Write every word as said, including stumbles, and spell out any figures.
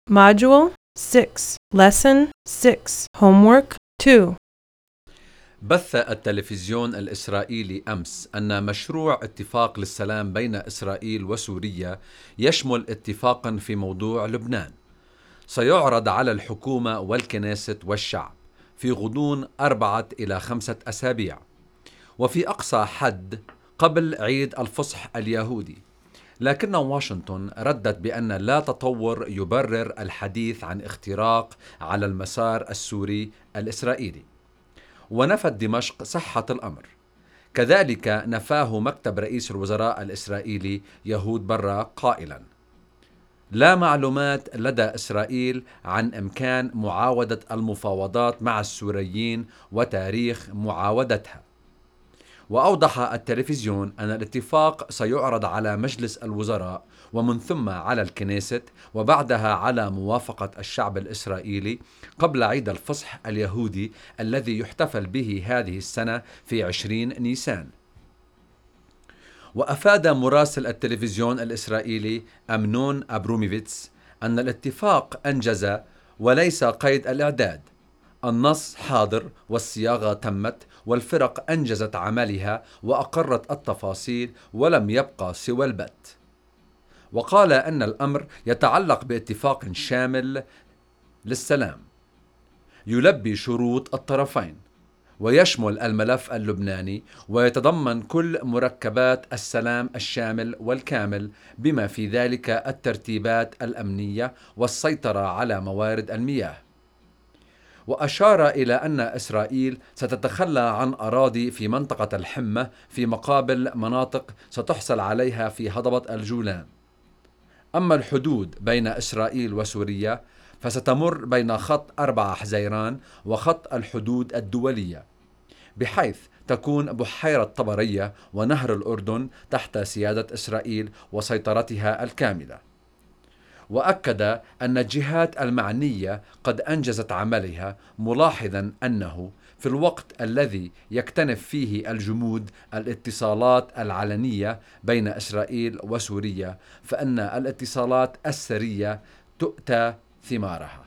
Module six, Lesson six, Homework two. بث التلفزيون الإسرائيلي أمس أن مشروع اتفاق للسلام بين إسرائيل وسوريا يشمل اتفاقا في موضوع لبنان سيعرض على الحكومة والكنيست والشعب في غضون أربعة إلى خمسة أسابيع، وفي أقصى حد قبل عيد الفصح اليهودي. لكن واشنطن ردت بأن لا تطور يبرر الحديث عن اختراق على المسار السوري الإسرائيلي، ونفت دمشق صحة الأمر. كذلك نفاه مكتب رئيس الوزراء الإسرائيلي يهود براق قائلا: لا معلومات لدى إسرائيل عن إمكان معاودة المفاوضات مع السوريين وتاريخ معاودتها. وأوضح التلفزيون أن الاتفاق سيعرض على مجلس الوزراء ومن ثم على الكنيست وبعدها على موافقة الشعب الإسرائيلي قبل عيد الفصح اليهودي الذي يحتفل به هذه السنة في عشرين نيسان. وأفاد مراسل التلفزيون الإسرائيلي أمنون أبروميفيتس أن الاتفاق أنجز وليس قيد الإعداد. النص حاضر والصياغة تمت والفرق أنجزت عملها وأقرت التفاصيل ولم يبقى سوى البت. وقال أن الأمر يتعلق باتفاق شامل للسلام يلبي شروط الطرفين ويشمل الملف اللبناني ويتضمن كل مركبات السلام الشامل والكامل بما في ذلك الترتيبات الأمنية والسيطرة على موارد المياه. وأشار إلى أن إسرائيل ستتخلى عن أراضي في منطقة الحمة في مقابل مناطق ستحصل عليها في هضبة الجولان. أما الحدود بين إسرائيل وسوريا فستمر بين خط أربعة حزيران وخط الحدود الدولية، بحيث تكون بحيرة طبرية ونهر الأردن تحت سيادة إسرائيل وسيطرتها الكاملة. وأكد أن الجهات المعنية قد أنجزت عملها، ملاحظا أنه في الوقت الذي يكتنف فيه الجمود الاتصالات العلنية بين إسرائيل وسوريا فإن الاتصالات السرية تؤتى ثمارها.